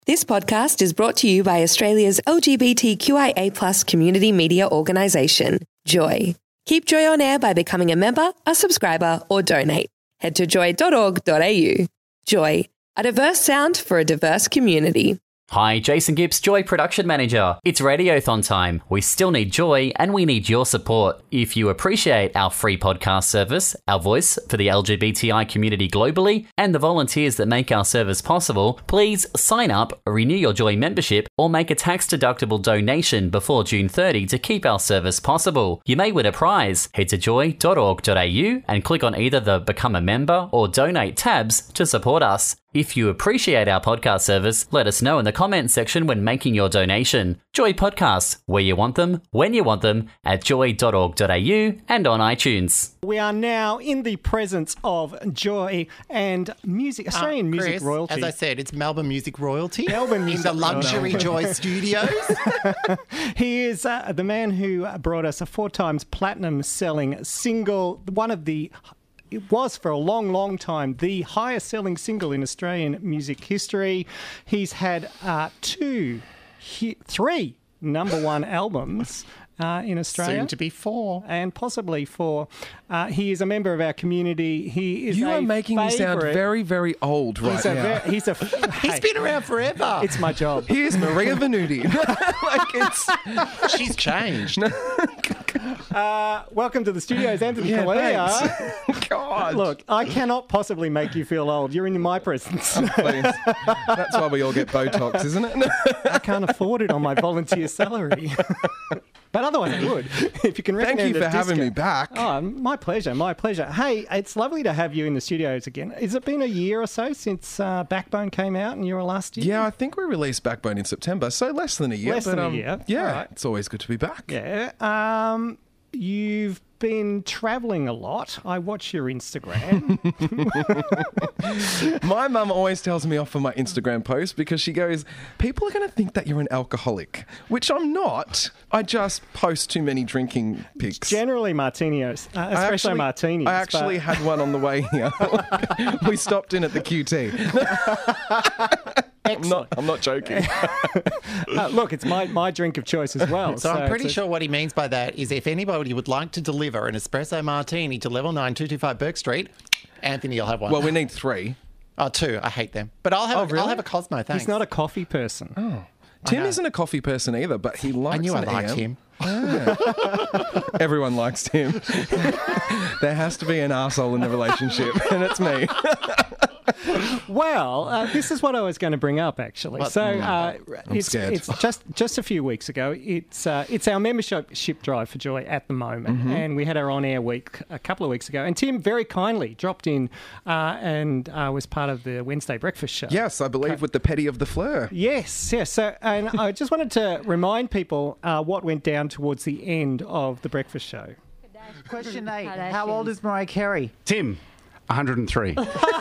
This podcast is brought to you by Australia's LGBTQIA+ community media organisation, Joy. Keep Joy on air by becoming a member, a subscriber, or donate. Head to joy.org.au. Joy, a diverse sound for a diverse community. Hi, Jason Gibbs, Joy Production Manager. It's Radiothon time. We still need Joy and we need your support. If you appreciate our free podcast service, our voice for the LGBTI community globally, and the volunteers that make our service possible, please sign up, renew your Joy membership, or make a tax-deductible donation before June 30 to keep our service possible. You may win a prize. Head to joy.org.au and click on either the Become a Member or Donate tabs to support us. If you appreciate our podcast service, let us know in the comments section when making your donation. Joy Podcasts, where you want them, when you want them, at joy.org.au and on iTunes. We are now in the presence of Joy and music, Australian music Chris, royalty. As I said, it's Melbourne Music Royalty. Melbourne Music in the luxury Joy Studios. He is the man who brought us a 4 times platinum selling single, it was for a long, long time the highest selling single in Australian music history. He's had 3 number 1 albums in Australia. Soon to be 4. And possibly 4. He is a member of our community. He is You are making me sound very, very old right now. He's been around forever. It's my job. Here's Maria Venuti. She's changed. Welcome to the studios, Anthony Kalia. God. Look, I cannot possibly make you feel old. You're in my presence. Please. That's why we all get Botox, isn't it? I can't afford it on my volunteer salary. But otherwise I would. If you can recommend Thank you for a having discount. me back. Oh, my pleasure, my pleasure. Hey, it's lovely to have you in the studios again. Has it been a year or so since Backbone came out and you were last year? Yeah, I think we released Backbone in September, so less than a year. Less than a year. Yeah, Right. It's always good to be back. Yeah. You've been travelling a lot. I watch your Instagram. My mum always tells me off for my Instagram post because she goes, people are going to think that you're an alcoholic, which I'm not. I just post too many drinking pics. Generally martinis, espresso martinis. I actually had one on the way here. We stopped in at the QT. I'm not joking. Look, it's my drink of choice as well. So I'm pretty sure what he means by that is if anybody would like to deliver an espresso martini to level 9 225 Burke Street, Anthony, you'll have one. Well, we need 3. Oh, 2. I hate them. But I'll have really? I'll have a Cosmo, thanks. He's not a coffee person. Oh. Tim isn't a coffee person either, but he likes I knew I liked AM. him. Everyone likes Tim. There has to be an arsehole in the relationship, and it's me. Well, this is what I was going to bring up, actually. What? It's scared. It's just a few weeks ago. It's our membership drive for Joy at the moment, and we had our on-air week a couple of weeks ago. And Tim very kindly dropped in and was part of the Wednesday breakfast show. Yes, I believe with the petty of the fleur. Yes. So, and I just wanted to remind people what went down towards the end of the breakfast show. Question 8. How old is Mariah Carey? Tim, 103.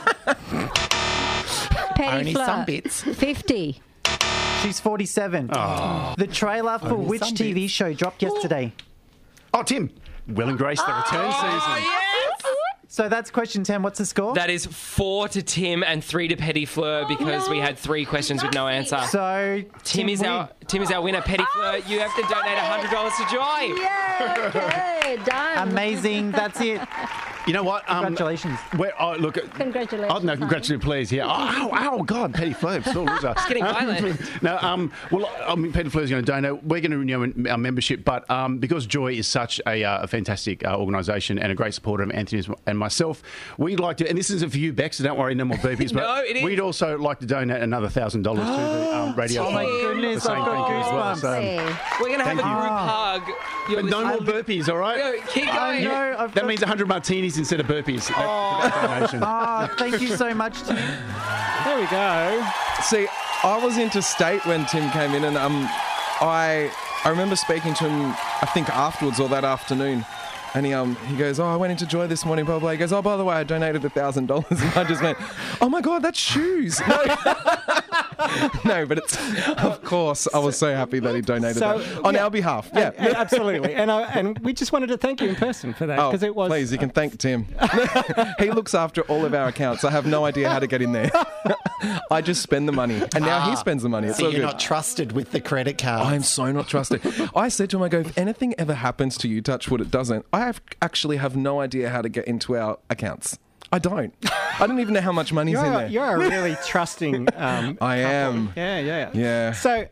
Only some bits. 50. She's 47. The trailer for Only which some TV bits. show dropped yesterday? Oh, Tim, Will and Grace, the return season. So that's question 10. What's the score? That is 4 to Tim and 3 to Petty Fleur because we had 3 questions with no answer. So Tim is our winner. Petty Fleur, you have to donate $100 to Joy. Yeah, okay, done. amazing. That's it. You know what? Congratulations. Look. Congratulations. Oh, no, congratulations, please. Yeah. Oh, God, Petty Fleur, still loser. It's getting violent. No, Petty Fleur's going to donate. We're going to renew our membership, but because Joy is such a fantastic organisation and a great supporter of Anthony and myself, we'd like to, and this isn't for you, Bex, so don't worry, no more burpees, but No, it is. we'd also like to donate another $1,000 to the radio. Oh, my goodness, Saying I've got thank you as well. goosebumps. We're going to have a Thank you. group hug. But no more burpees, all right? No, keep going. That means 100 martinis instead of burpees. That donation. Thank you so much, Tim. There we go. See, I was interstate when Tim came in, and I remember speaking to him, I think afterwards or that afternoon, and he goes, I went into Joy this morning, blah, blah. He goes, by the way, I donated $1,000. And I just went, oh, my God, that's shoes. No. No, but it's, of course, I was so happy that he donated that on our behalf. Yeah. Absolutely. And we just wanted to thank you in person for that, because it was... Please, you can thank Tim. He looks after all of our accounts. I have no idea how to get in there. I just spend the money, and now he spends the money. It's So all you're good. not trusted with the credit card. I'm so not trusted. I said to him, I go, if anything ever happens to you, touch wood, it doesn't. I actually have no idea how to get into our accounts. I don't even know how much money's in there. You're a really trusting I am. Yeah. So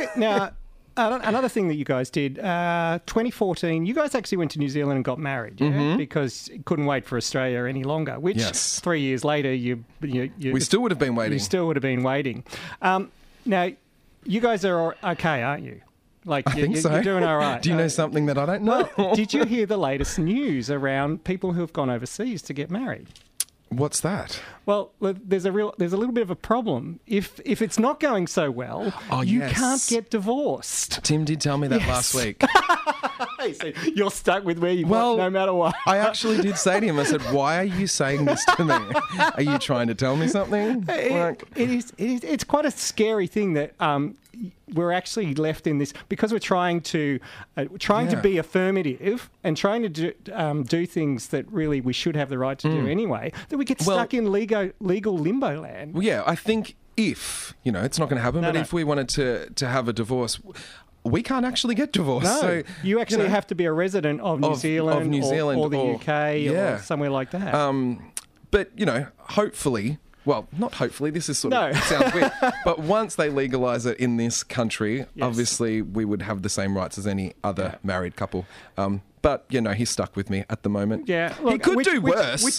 another thing that you guys did, 2014, you guys actually went to New Zealand and got married, because you couldn't wait for Australia any longer, which 3 years later, we still would have been waiting. You still would have been waiting. Now, you guys are okay, aren't you? Like, I think so. You're doing all right. Do you know something that I don't know? Well, did you hear the latest news around people who have gone overseas to get married? What's that? Well, there's a little bit of a problem. If it's not going so well, you can't get divorced. Tim did tell me that last week. So you're stuck with where you want, no matter what. I actually did say to him, I said, why are you saying this to me? Are you trying to tell me something? It's quite a scary thing that we're actually left in this, because we're trying to be affirmative and trying to do things that really we should have the right to do anyway, that we get stuck in legal limbo land. Well, yeah, I think if, it's not going to happen, but if we wanted to have a divorce, we can't actually get divorced. No, so, you actually have to be a resident of New Zealand, or the UK or somewhere like that. But, hopefully... Well, not hopefully, this is sounds weird. But once they legalise it in this country, obviously we would have the same rights as any other married couple. But, he's stuck with me at the moment. Yeah, look, he could do worse.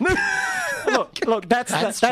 Look, that's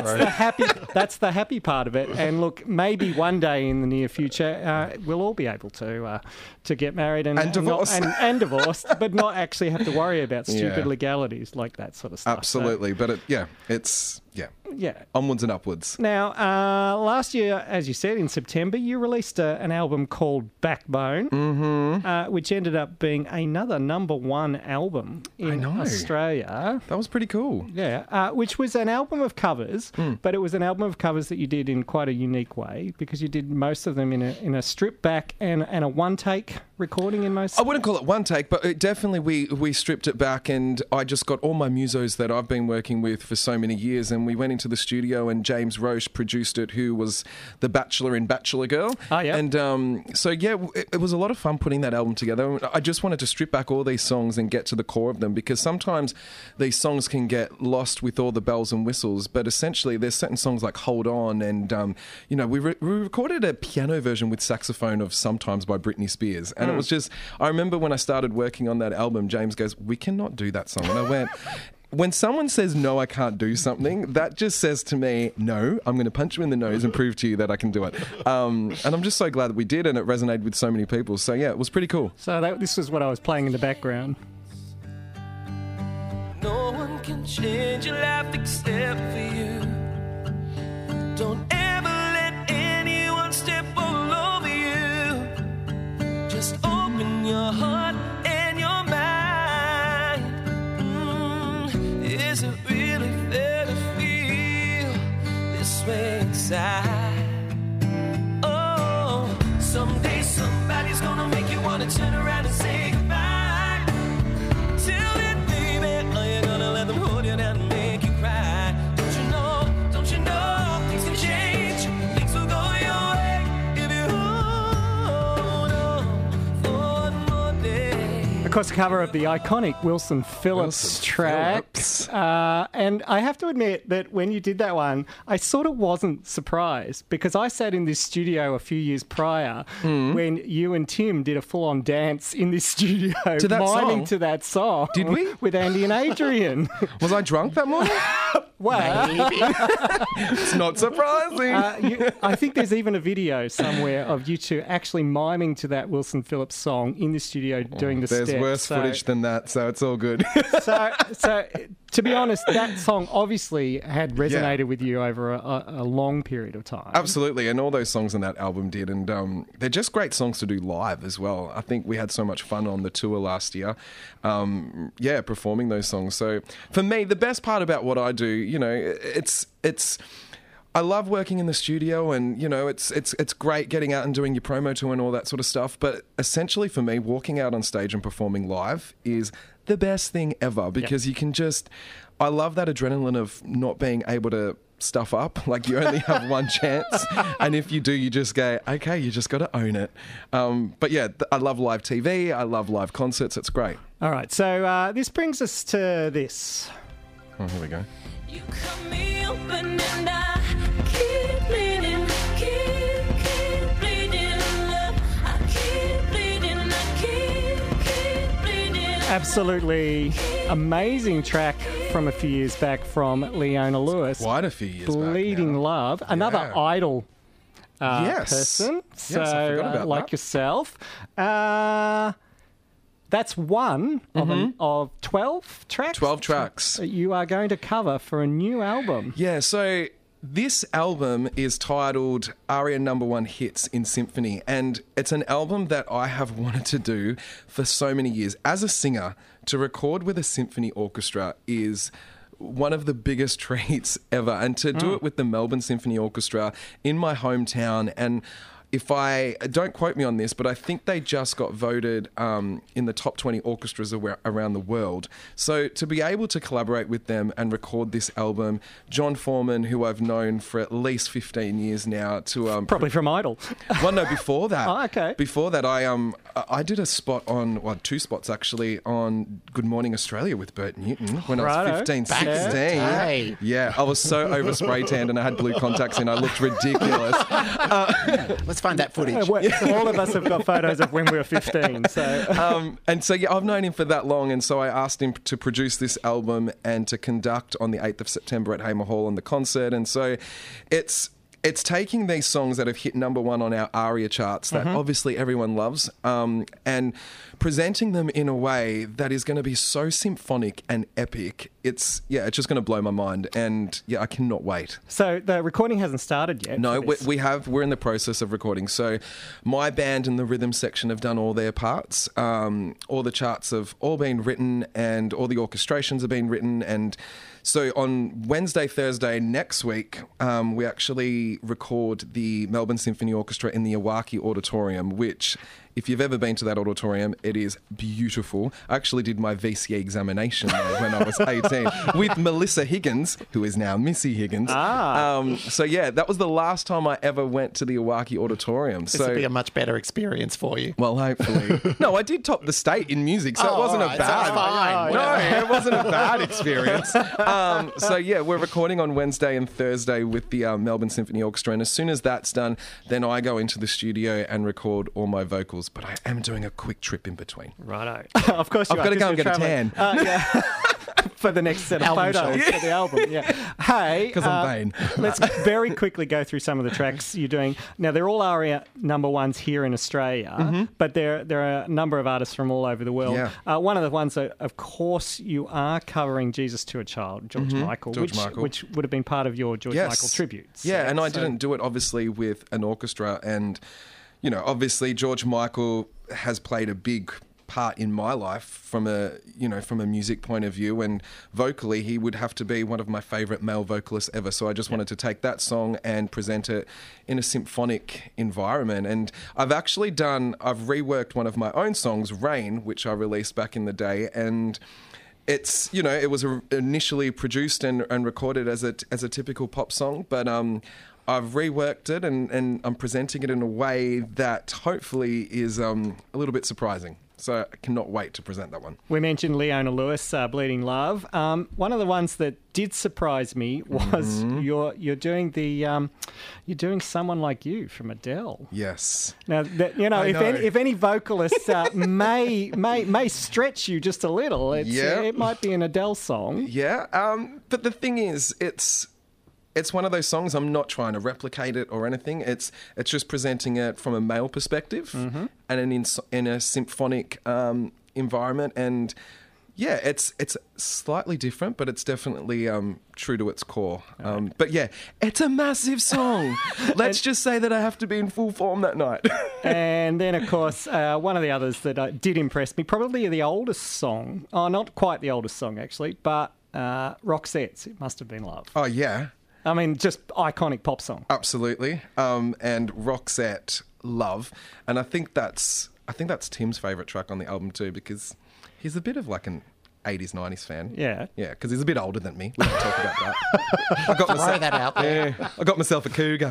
the happy part of it. And look, maybe one day in the near future, we'll all be able to get married and divorced, and divorced, but not actually have to worry about stupid legalities like that sort of stuff. Absolutely, so, but it's onwards and upwards. Now, last year, as you said, in September, you released an album called Backbone, which ended up being another #1 album in Australia. That was pretty cool. Yeah, which was an album of covers, but it was an album of covers that you did in quite a unique way, because you did most of them in a strip back and a one take recording in most. I wouldn't call it one take, but it definitely we stripped it back, and I just got all my musos that I've been working with for so many years, and we went into the studio, and James Roche produced it, who was the Bachelor in Bachelor Girl. Oh, yeah. And it was a lot of fun putting that album together. I just wanted to strip back all these songs and get to the core of them, because sometimes these songs can get lost with all the bells and whistles, but essentially there's certain songs like Hold On, and we recorded a piano version with saxophone of Sometimes by Britney Spears, and it was just, I remember when I started working on that album, James goes, we cannot do that song, and I went, when someone says, no, I can't do something, that just says to me, no, I'm going to punch you in the nose and prove to you that I can do it. And I'm just so glad that we did, and it resonated with so many people. So, yeah, it was pretty cool. So this was what I was playing in the background. No one can change your life except for you. Don't ever let anyone step all over you. Just open your heart and your mind. Is it really fair to feel this way inside? Oh, someday somebody's gonna make you wanna turn around and say goodbye. Till then, baby, are you gonna let them hold you down and make you cry? Don't you know things can change, things will go your way if you hold on for one more day. Of course, the cover of the iconic Wilson Phillips track. And I have to admit that when you did that one, I sort of wasn't surprised, because I sat in this studio a few years prior when you and Tim did a full-on dance in this studio, to that miming song? to that song. Did we? With Andy and Adrian. Was I drunk that morning? Well, it's not surprising. I think there's even a video somewhere of you two actually miming to that Wilson Phillips song in the studio doing the steps. There's worse footage than that, so it's all good. So to be honest, that song obviously had resonated with you over a long period of time. Absolutely, and all those songs on that album did, and they're just great songs to do live as well. I think we had so much fun on the tour last year, performing those songs. So for me, the best part about what I do, it's I love working in the studio, and you know, it's great getting out and doing your promo tour and all that sort of stuff. But essentially, for me, walking out on stage and performing live is the best thing ever because you can just. I love that adrenaline of not being able to stuff up. Like, you only have one chance, and if you do, you just go, okay, you just got to own it. But yeah, I love live TV. I love live concerts. It's great. All right, so this brings us to this. Oh, here we go. You cut me open and I keep bleeding, keep bleeding, love. I keep bleeding, I keep bleeding. Absolutely amazing track from a few years back from Leona Lewis. Quite a few years back Bleeding now. Love. Another Idol Yes. person. Yes, I forgot about like that. yourself. That's one of 12 tracks. 12 tracks. That you are going to cover for a new album. Yeah, so this album is titled ARIA Number One Hits in Symphony, and it's an album that I have wanted to do for so many years. As a singer, to record with a symphony orchestra is one of the biggest treats ever, and to do it with the Melbourne Symphony Orchestra in my hometown. And if I don't quote me on this, but I think they just got voted in the top 20 orchestras around the world. So to be able to collaborate with them and record this album, John Foreman, who I've known for at least 15 years now, to Probably from Idol. well, no, before that. Oh, okay. Before that, I did a spot on, well, 2 spots actually, on Good Morning Australia with Bert Newton when I was Righto. 15, Back in the 16. day. Yeah, I was so over spray tanned and I had blue contacts in. I looked ridiculous. Let's find that footage. All of us have got photos of when we were 15. So And so, yeah, I've known him for that long, and so I asked him to produce this album and to conduct on the 8th of September at Hamer Hall on the concert. And so it's taking these songs that have hit number one on our ARIA charts that obviously everyone loves, and presenting them in a way that is going to be so symphonic and epic. It's just going to blow my mind, and yeah, I cannot wait. So the recording hasn't started yet. No, for this. we're in the process of recording. So my band and the rhythm section have done all their parts. All the charts have all been written, and all the orchestrations have been written. And so on Wednesday, Thursday next week, we actually record the Melbourne Symphony Orchestra in the Iwaki Auditorium, which, if you've ever been to that auditorium, it is beautiful. I actually did my VCA examination there when I was 18 with Melissa Higgins, who is now Missy Higgins. So yeah, that was the last time I ever went to the Iwaki Auditorium. This will be a much better experience for you. Well, hopefully. No, I did top the state in music, so it wasn't all right, a bad. so it's fine. No, it wasn't a bad experience. So yeah, we're recording on Wednesday and Thursday with the Melbourne Symphony Orchestra, and as soon as that's done, then I go into the studio and record all my vocals. But I am doing a quick trip in between. Righto. Of course you I've are, got to go 'cause and get you're a travelling. tan. Yeah. For the next set of Album photos shots. for the album. Yeah. Hey, 'Cause I'm vain. Let's very quickly go through some of the tracks you're doing. Now, they're all ARIA number ones here in Australia, but there are a number of artists from all over the world. Yeah. One of the ones that, of course, you are covering Jesus to a Child, George Michael, George Michael. which would have been part of your George Michael tributes. Yeah, and I didn't do it, obviously, with an orchestra. And, you know, obviously George Michael has played a big part in my life from a music point of view, and vocally he would have to be one of my favorite male vocalists ever. So I just wanted to take that song and present it in a symphonic environment. And I've reworked one of my own songs, Rain, which I released back in the day, and it's, you know, it was initially produced and recorded as a typical pop song, but I've reworked it and I'm presenting it in a way that hopefully is a little bit surprising. So I cannot wait to present that one. We mentioned Leona Lewis, Bleeding Love. One of the ones that did surprise me was you're doing Someone Like You from Adele. Yes. Now, if any vocalist may stretch you just a little, it might be an Adele song. Yeah. But the thing is, it's one of those songs. I'm not trying to replicate it or anything. It's just presenting it from a male perspective and in a symphonic environment. And yeah, it's slightly different, but it's definitely true to its core. But yeah, it's a massive song. Let's just say that I have to be in full form that night. And then, of course, one of the others that did impress me, probably the oldest song. Oh, not quite the oldest song, actually, but Roxette's It Must Have Been Love. Oh, yeah. I mean, just iconic pop song. Absolutely. And Roxette, Love. And I think that's Tim's favourite track on the album too, because he's a bit of like an 80s, 90s fan. Yeah. Yeah, because he's a bit older than me. We don't talk about that. Throw that out there. Yeah, I got myself a cougar.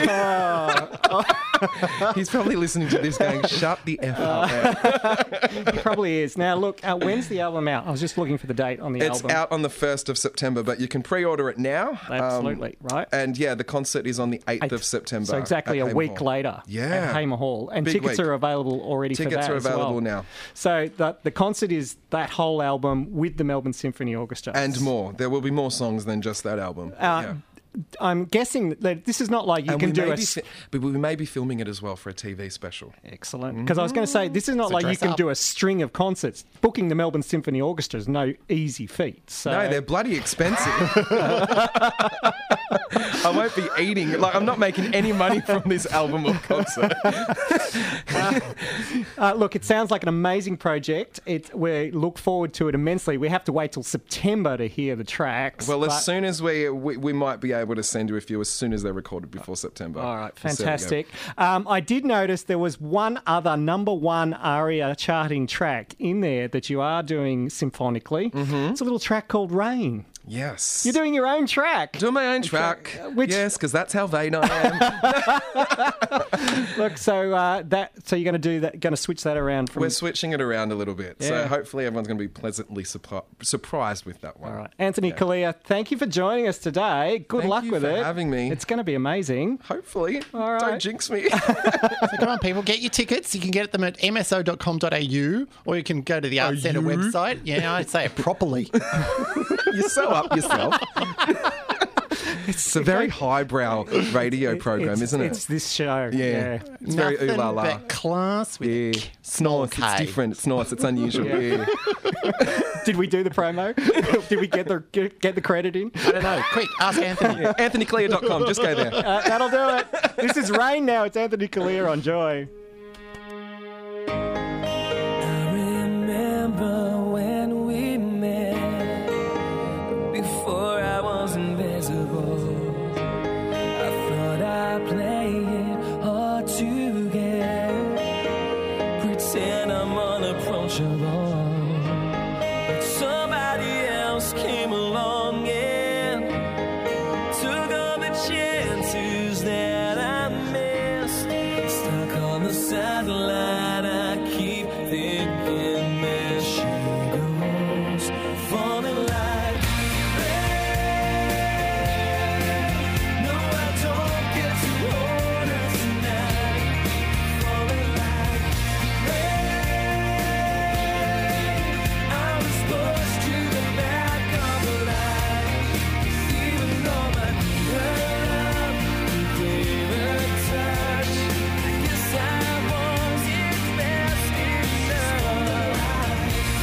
He's probably listening to this going, shut the F up, man. He probably is. Now, look, when's the album out? I was just looking for the date on the album. It's out on the 1st of September, but you can pre-order it now. Absolutely, right. And yeah, the concert is on the 8th of September. So exactly a week later at Hamer Hall. And Big tickets week. are available already for that Tickets are as well. available now. So the concert is that whole album with the Melbourne Symphony Orchestra. And more. There will be more songs than just that album. I'm guessing that this is not like you can do but we may be filming it as well for a TV special. Excellent. Because I was going to say, this is not like you can do a string of concerts. Booking the Melbourne Symphony Orchestra is no easy feat. So. No, they're bloody expensive. I won't be eating. Like, I'm not making any money from this album or concert. Look, it sounds like an amazing project. We look forward to it immensely. We have to wait till September to hear the tracks. Well, as soon as we might be able to send you a few as soon as they're recorded before September. All right, fantastic. I did notice there was one other number one ARIA charting track in there that you are doing symphonically. Mm-hmm. It's a little track called Rain. Yes. You're doing your own track. Doing my own track. Yes, because that's how vain I am. Look, so you're going to do that? Going to switch that around? We're switching it around a little bit. Yeah. So hopefully everyone's going to be pleasantly surprised with that one. All right, Anthony Kalia, thank you for joining us today. Good luck with it. Thank you for having me. It's going to be amazing. Hopefully. All right. Don't jinx me. So come on, people, get your tickets. You can get them at mso.com.au, or you can go to the Arts Centre website. Yeah, I say it properly. You're so up yourself. It's a very highbrow radio program, isn't it? It's this show. Yeah. It's very ooh la la. But class with It's nice. K. It's different. It's nice. It's unusual. Yeah. Did we do the promo? Did we get the credit in? I don't know. Quick, ask Anthony. Yeah. AnthonyClear.com. Just go there. That'll do it. This is Rain now. It's Anthony Kalia on Joy. I remember when we met, before I was invisible. I thought I'd play it hard to get, pretend I'm unapproachable. But somebody else came along and took all the chances that I missed. Stuck on the sideline, I keep thinking there she goes, falling like rain. No, I don't get to hold her tonight, falling like rain. I was pushed to the back of the line, even though my love gave a touch. Guess I wasn't fast enough.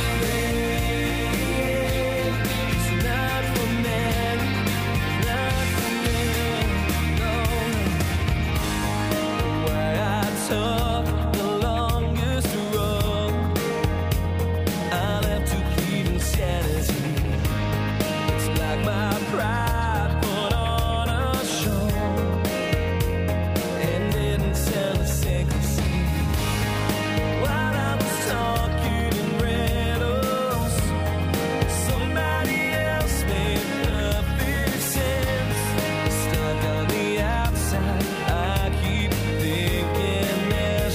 Rain, it's not for men, not for men, no. Why I took the longest road, I left to plead insanity. It's like my pride put on a show and didn't tell a single scene. While I was talking in riddles, somebody else made perfect sense. Stuck on the outside, I keep thinking there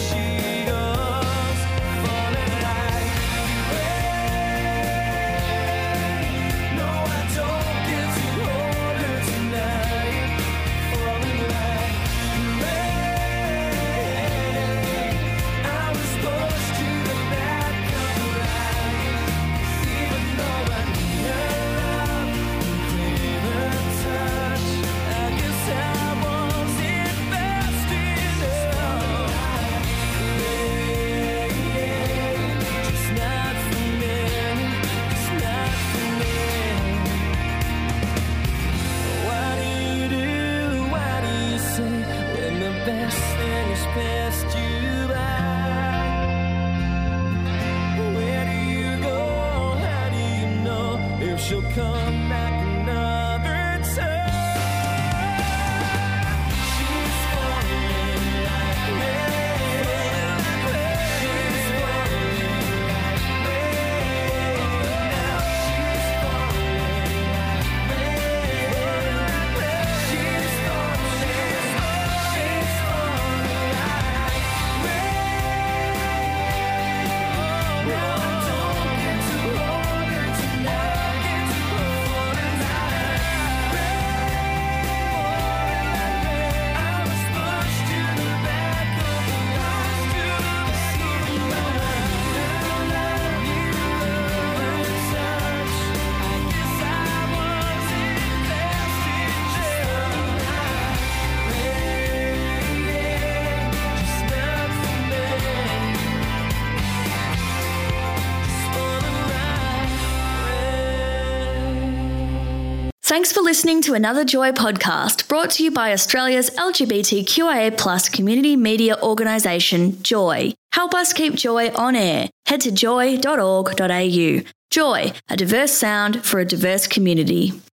Thanks for listening to another Joy podcast brought to you by Australia's LGBTQIA+ community media organisation, Joy. Help us keep Joy on air. Head to joy.org.au. Joy, a diverse sound for a diverse community.